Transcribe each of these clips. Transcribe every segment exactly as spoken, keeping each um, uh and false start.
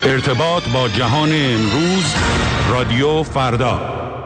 ارتباط با جهان امروز، رادیو فردا.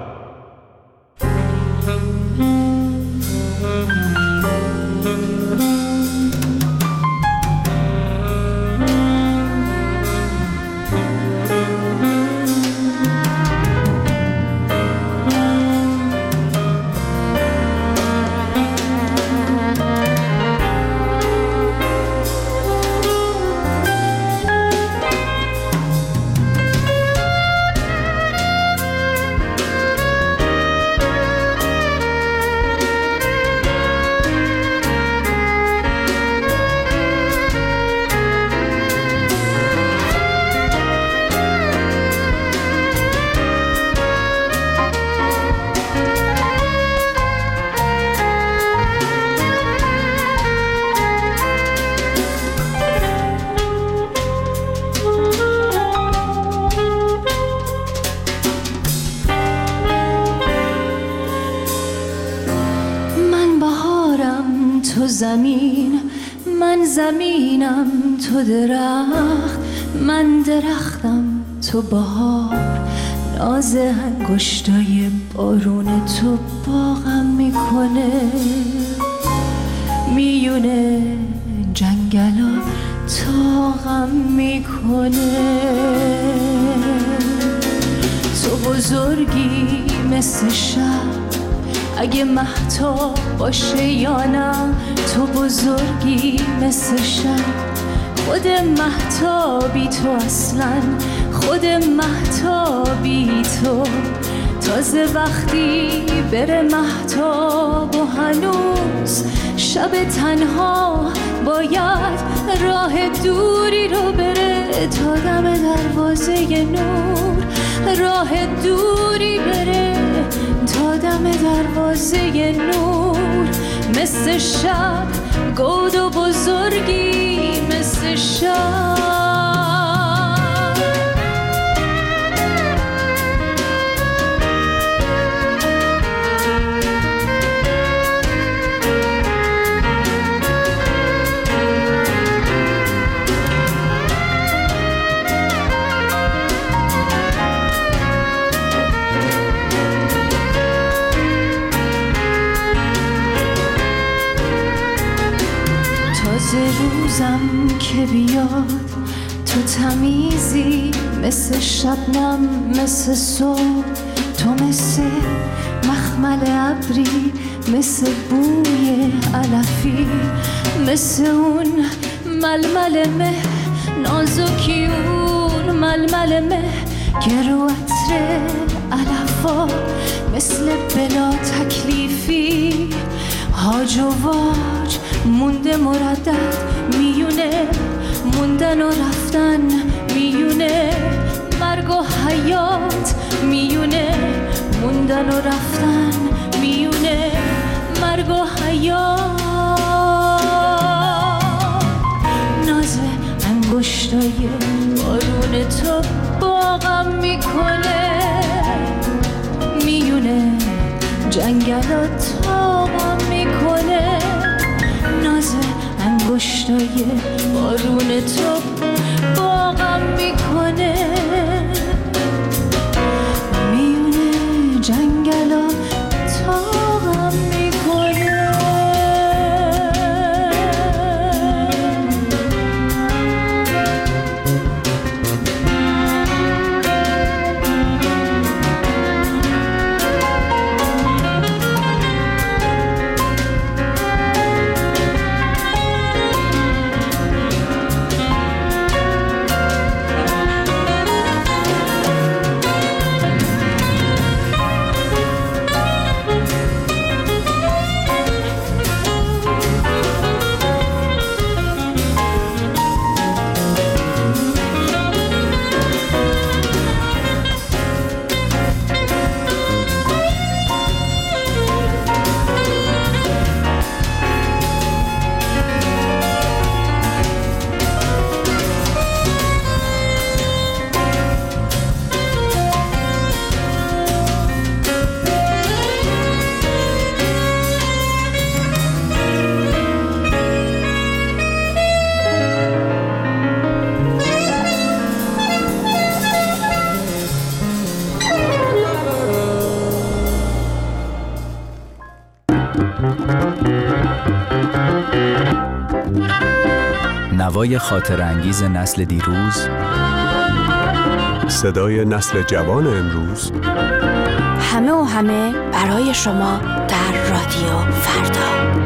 زمین، من زمینم، تو درخت، من درختم، تو بهار. ناز انگشتای بارون تو باغم میکنه، میونه جنگلا تاغم میکنه. تو بزرگی مثل شب، اگه مهتاب باشه یا نه. تو بزرگی مثل شب، خود مهتابی تو اصلا، خود مهتابی تو. تازه وقتی بره مهتاب و هنوز شب تنها باید راه دوری رو بره تا دم دروازه نور. راه دوری بره تا دم دروازه نور. مثل شب گود و بزرگی مثل شب. روزم که بیاد تو تمیزی مثل شبنم، مثل صبح. تو مثل مخمل ابری، مثل بوی علفی، مثل اون ململ مه نازکی، اون ململ مه که رو عطر علفا. مثل بلا تکلیفی هاج و واج مونده مردد میونه، موندن و رفتن میونه. مرگ و حیات میونه، موندن و رفتن میونه. مرگ و حیات. ناز انگشتای بارون تو باغم میکنه، میونه جنگلات تاغم میکنه. ناز انگشتای بارون تو باغم میکنه، میونه جنگلا تاغم میکنه. هوای خاطر انگیز نسل دیروز، صدای نسل جوان امروز، همه و همه برای شما در رادیو فردا.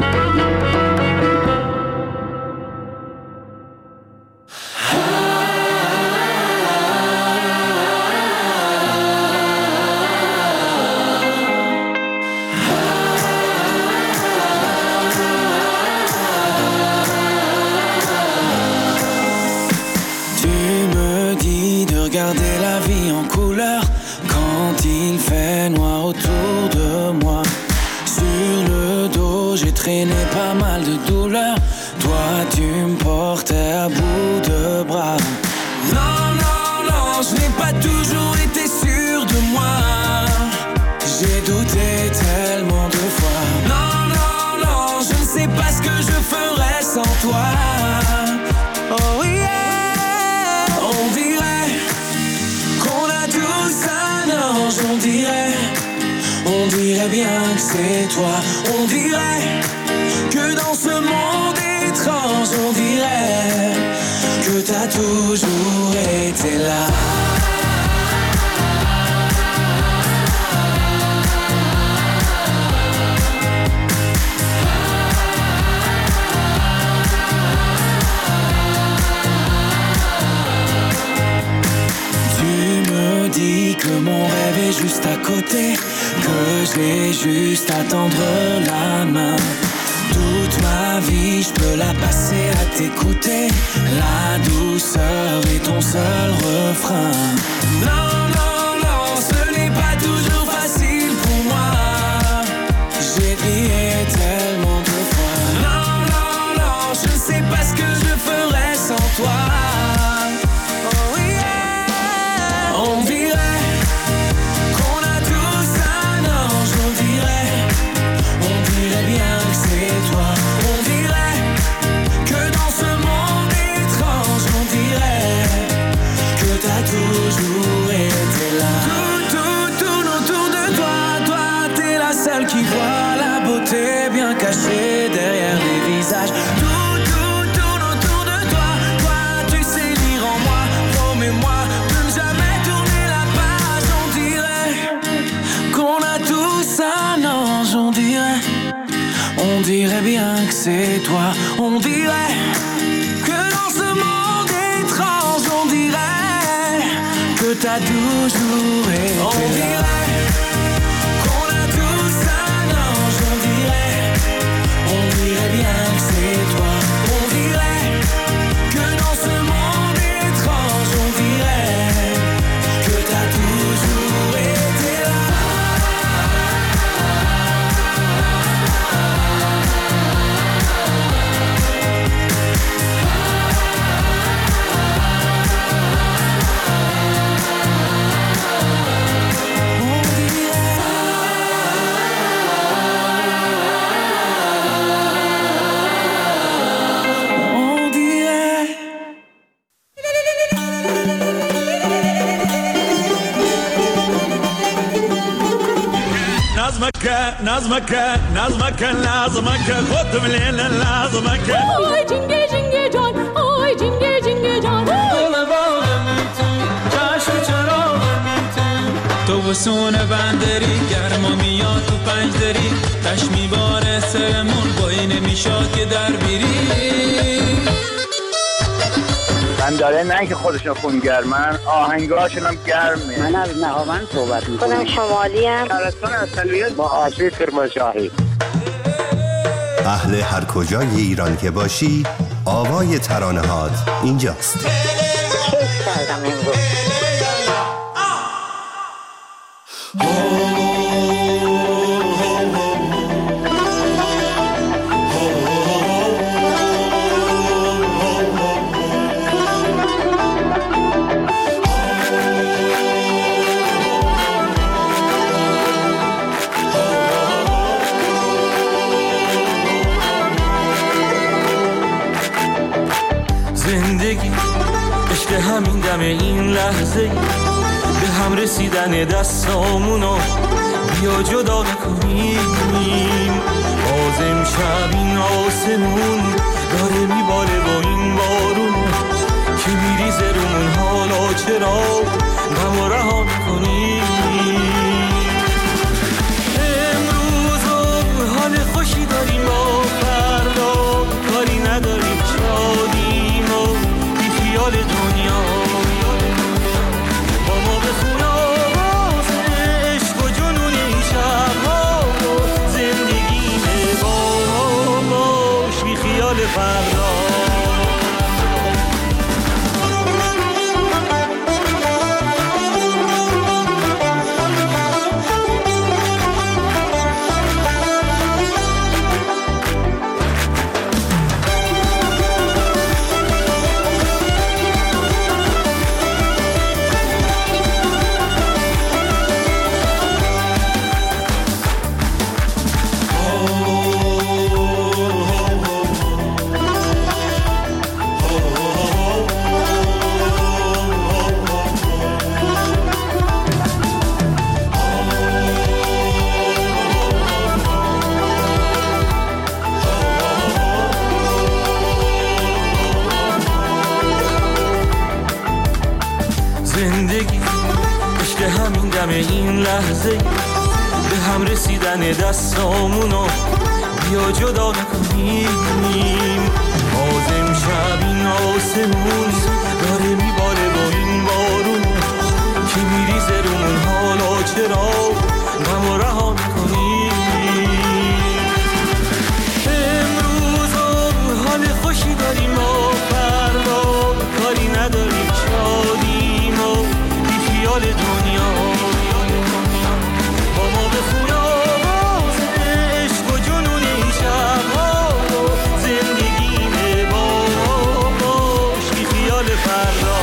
Regarder la vie en couleur quand il fait noir autour de moi. Sur le dos, j'ai traîné pas mal de douleurs. Toi, tu me portais à bout de bras. Non, non, non, je n'ai pas toujours été sûr de moi. J'ai douté tellement de fois. Non, non, non, je ne sais pas ce que je ferais sans toi. Oh yeah, on dirait qu'on a tous un ange, on dirait, on dirait bien que c'est toi. On dirait que dans ce monde étrange, on dirait que t'as toujours été là. Dis que mon rêve est juste à côté, que j'ai juste à tendre la main. Toute ma vie, je peux la passer à t'écouter. La douceur est ton seul refrain. Non, non, non, ce n'est pas toujours facile pour moi. J'ai crié tellement de fois. Non, non, non, je ne sais pas ce que je ferais sans toi. On dirait qu'on a tous un ange, on dirait, on dirait bien que c'est toi. On dirait que dans ce monde étrange, on dirait que t'as toujours été là. Tout, tout tourne autour de toi, toi t'es la seule qui voit la beauté bien cachée derrière les visages. Tout, tout tourne autour de toi, toi tu sais lire en moi, promets-moi de ne jamais qu'on a tous un ange, on dirait, on dirait bien que c'est toi. On dirait que dans ce monde étrange, on dirait que t'as toujours été. On dirait qu'on a tous un ange, on dirait, on dirait bien que c'est toi. On dirait que dans ce monde étrange, on dirait que t'as toujours été là. نظمك نظمك نظمك لازمك خد من لازمك آی جنگه جنگه جان آی جنگه جنگه جان گل باغم تو چشم چراغم تو تو بسون بندری گرما میاد تو پنجدری تش میباره سرمون بایی نمیشاد که در بیری من داره نه که خودشون خونگرمن آهنگاشون هم گرمه. من از نهاوند صحبت میکنم. خودم شمالی ام. شهرستان اصلیت با آشوی کرمانشاهی. اهل هر کجای ایران که باشی آوای ترانه هات اینجاست. کیف کردم امروز. زندگی عشق همین دم این لحظه به هم رسیدن دستامونو بیا جدا نکنیم باز امشب این آسمون داره میباره با این بارون که میریزه رومون، حالا چرا غم و رها میکنی؟ امروز حال خوشی داریم و فردا کاری نداریم، شادیم و بی خیال دنیا با ما بخون آواز عشق و جنون این شبها و زندگی باش بی خیال فردا. زندگی عشق همین دم این لحظه به هم رسیدن دستامونو بیا جدا نکنیم. باز امشب این آسمون داره میباره با این بارون که میریزه رومون، حالا چرا غم و رها میکنیم؟ امروز حال خوشی داریم و فردا کاری نداریم، شادیم و بی خیال دنیا با ما بخون آواز عشق و جنون این شبها و زندگی باش بی خیال فردا.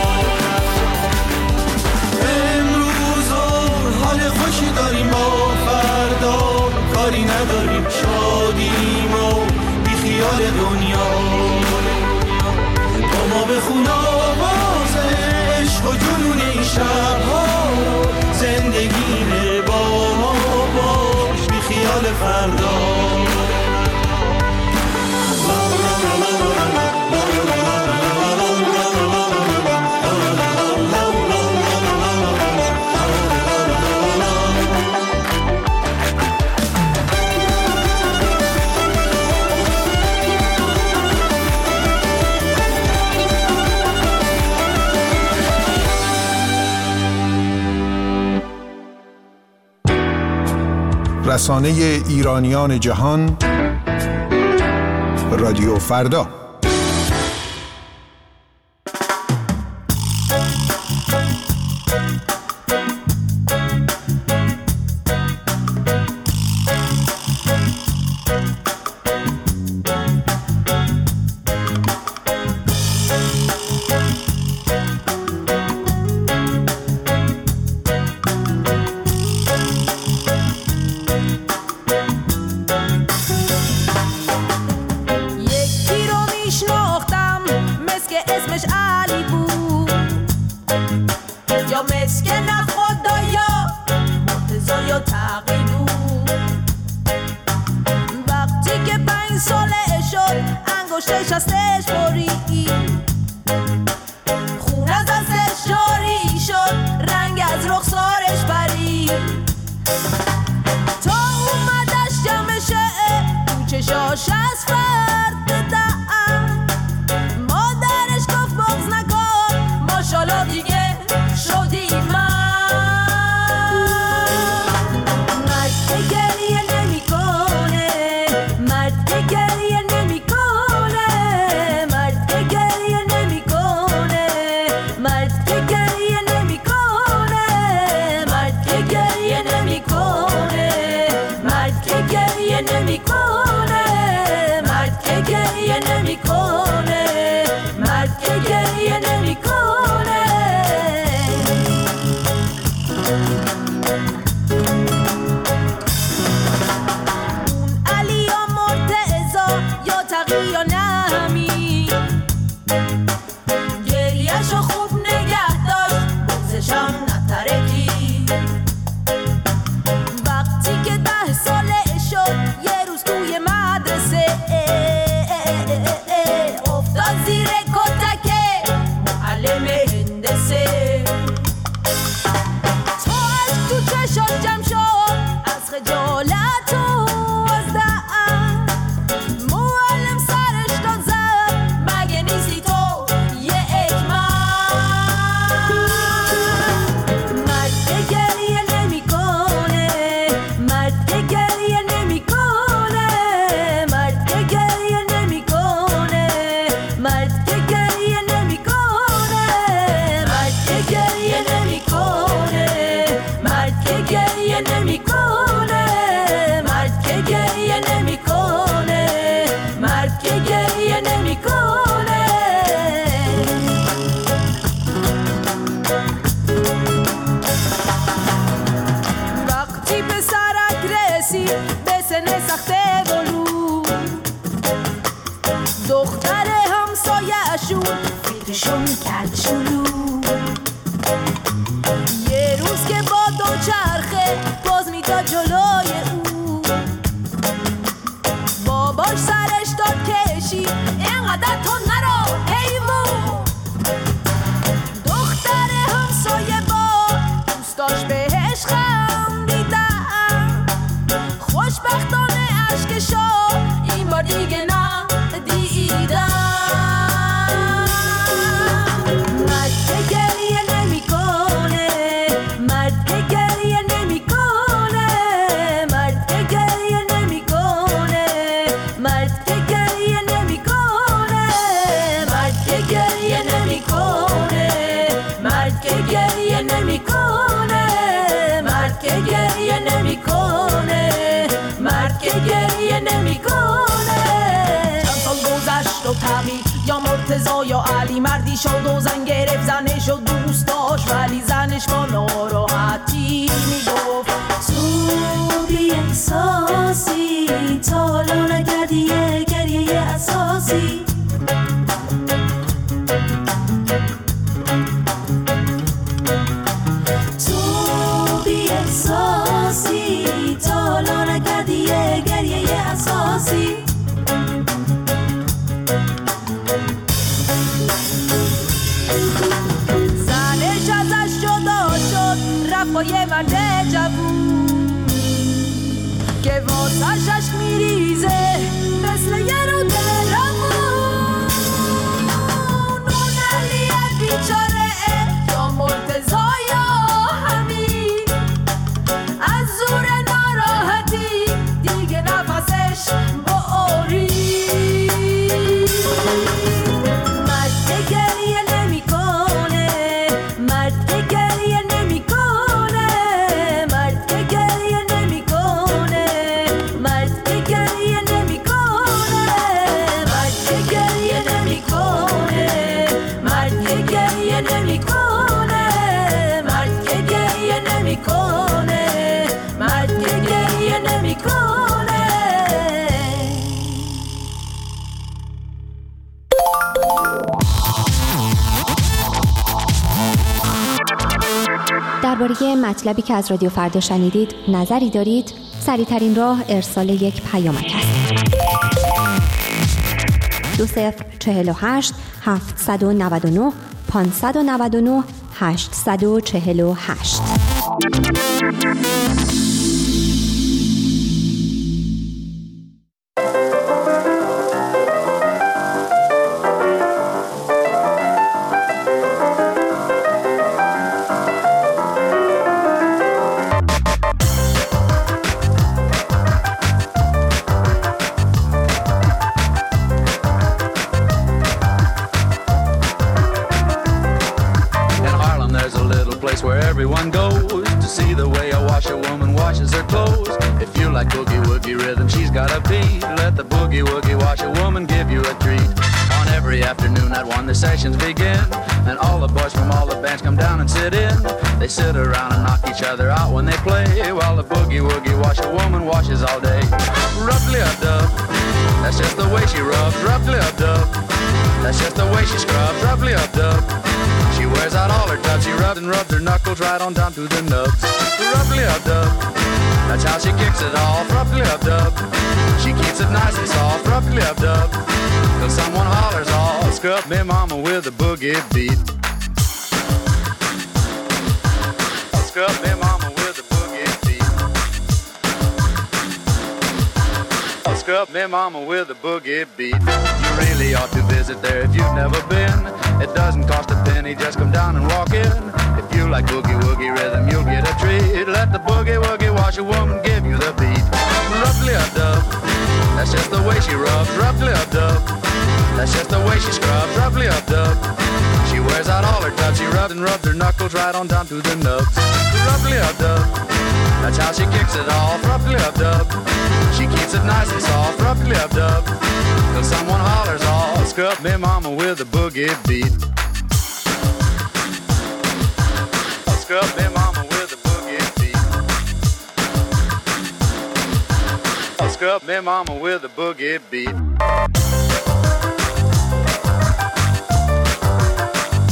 امروز حال خوشی داریم و فردا کاری نداریم، شادیم و بی خیال دنیا با ما بخون آواز عشق و جنون این شبها زندگی با ما باش بی خیال فردا. رسانه ایرانیان جهان رادیو فردا. یکی رو کرد شروع. یه روز که با دو چرخه باز میداد جلوی او، باباش سرش داد کشی اینقدر تو نرو حیوون. دختر همسایه با دوستاش بهش خندیدن، خوشبختانه اشکشو این بار دیگه ندیدن. مرد که گریه نمی کنه، مرد که گریه نمی کنه، مرد که گریه نمی کنه، مرد که گریه نمی کنه، مرد که گریه نمی کنه، مرد که گریه نمی کنه، مرد که گریه نمی کنه، مرد که گریه نمی کنه. چند سال گذشت و تغییر یا مرتضی یا علی مردی شد و زن گرفت زنش و دوست داشت، ولی زنش با ناراحتی میگفت تو بی احساسی، تا حالا نکردی یه گریه اساسی. تو بی احساسی، تا حالا نکردی یه گریه اساسی. زنش ازش جدا شد رفت با یه مرد جوون که واسش عشق میریزه مثل یه رود روون. اون علی بیچاره یا مرتضی یا حمید از زور ناراحتی دیگه نفسش باری. مرد که گریه نمی کنه، مرد که گریه نمی کنه، مرد که گریه نمی کنه، مرد که گریه نمی کنه، مرد که گریه نمی کنه، مرد که گریه نمی کنه، مرد که گریه نمی کنه، مرد که گریه نمی کنه. درباره مطلبی که از رادیو فردا شنیدید نظری دارید؟ سریع‌ترین راه ارسال یک پیامک است. دو صفر چهل و هشت هفتصد و نود و نه پانصد و نود و نه هشتصد و چهل و هشت. Everyone goes to see the way a washerwoman washes her clothes. If you like boogie woogie rhythm, she's got a beat. Let the boogie woogie washerwoman give you a treat. On every afternoon at one, the sessions begin, and all the boys from all the bands come down and sit in. They sit around and knock each other out when they play, while the boogie woogie washerwoman washes all day. Roughly a dub, that's just the way she rubs. Roughly a dub, that's just the way she scrubs. Roughly a dub. She wears out all her tubs, she rubs and rubs her knuckles right on down to the nubs. Roughly up dub, that's how she kicks it off. Roughly up dub, she keeps it nice and soft. Roughly up dub, till someone hollers off. Scrub me mama with a boogie beat. Scrub me mama with a boogie beat. Scrub me mama with a boogie beat. You really ought to visit there if you've never been. It doesn't cost a penny, just come down and walk in. If you like boogie woogie rhythm, you'll get a treat. Let the boogie woogie washerwoman give you the beat. Roughly a dub, that's just the way she rubs. Roughly a dub, that's just the way she scrubs. Roughly a dub, she wears out all her tubs. She rubs and rubs her knuckles right on down to the nubs. Roughly a dub, that's how she kicks it off. Roughly a dub, she keeps it nice and soft. Roughly a dub, till someone hollers off. Scrub me mama with a boogie beat. Scrub me mama with a boogie beat. Scrub me mama with a boogie beat.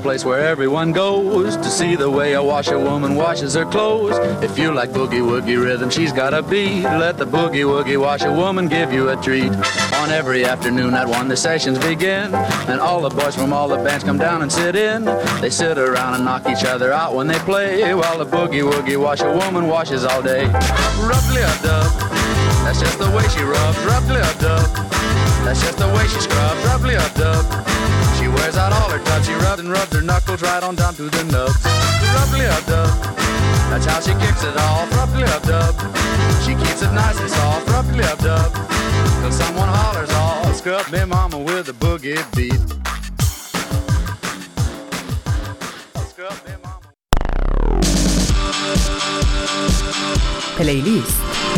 place where everyone goes to see the way a washer woman washes her clothes. If you like boogie woogie rhythm, she's got a beat. Let the boogie woogie washer woman give you a treat. On every afternoon at one, the sessions begin, and all the boys from all the bands come down and sit in. They sit around and knock each other out when they play, while the boogie woogie washer woman washes all day. Rub-a-dub, that's just the way she rubs. Rub-a-dub, that's just the way she scrubs. Rub-a-dub, she wears out all her tubs. She rubs and rubs her knuckles right on down to the nubs. Rub-a-dub, that's how she kicks it off. Rub-a-dub, she keeps it nice and soft. Rub-a-dub, till someone hollers off. Scrub me mama with a boogie beat. Scrub me mama. پلیلیست.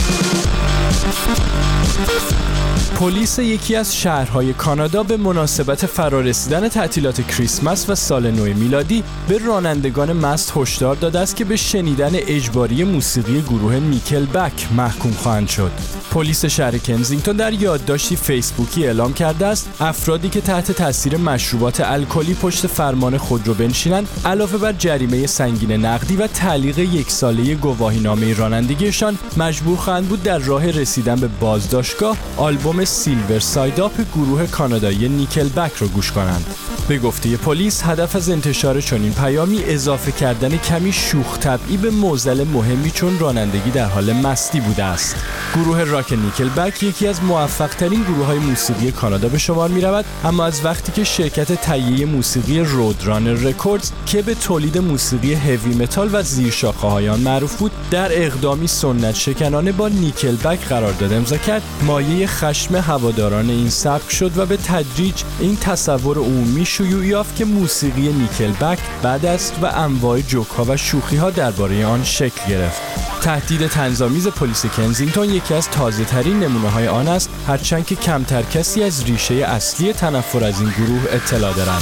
پلیس یکی از شهرهای کانادا به مناسبت فرارسیدن تعطیلات کریسمس و سال نو میلادی به رانندگان مست هشدار داده است که به شنیدن اجباری موسیقی گروه نیکل بک محکوم خواهند شد. پلیس شهر کنزینگتون در یادداشتی فیسبوکی اعلام کرده است افرادی که تحت تاثیر مشروبات الکلی پشت فرمان خود رو بنشینند علاوه بر جریمه سنگین نقدی و تعلیق یک ساله گواهینامه رانندگیشان مجبور خواهند بود در راه رسیدن به بازداشتگاه آلبوم سیلور ساید آپ گروه کانادایی نیکل بک رو گوش کنند. به گفته پلیس هدف از انتشار چنین پیامی اضافه کردن کمی شوخ طبعی به معضل مهمی چون رانندگی در حال مستی بوده است. گروه راک نیکل بک یکی از موفق‌ترین گروه‌های موسیقی کانادا به شمار می‌رود، اما از وقتی که شرکت تهیه موسیقی رودرانر رکوردز که به تولید موسیقی هیوی متال و زیرشاخه‌های آن معروف بود در اقدامی سنت شکنانه با نیکل بک قرارداد امضا کرد، مایه خشم هواداران این سبک شد و به تدریج این تصور عمومی شیوع یافت که موسیقی نیکل بک بد است و انواع جوک‌ها و شوخی‌ها درباره آن شکل گرفت. تهدید طنزآمیز پلیس کنزینگتون یکی از تازه‌ترین نمونه‌های آن است، هرچند که کمتر کسی از ریشه اصلی تنفر از این گروه اطلاع دارند.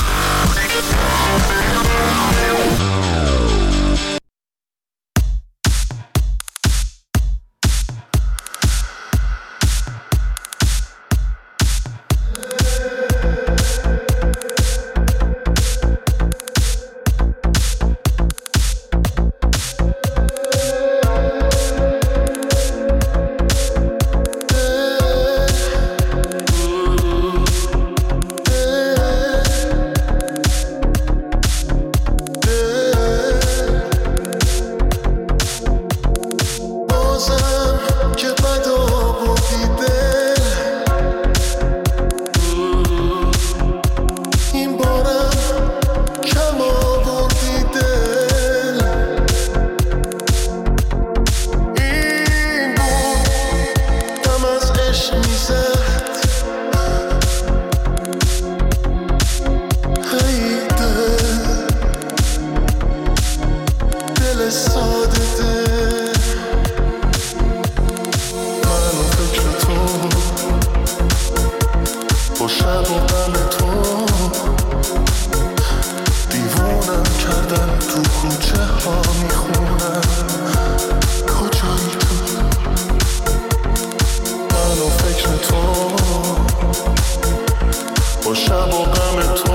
با شب و غم تو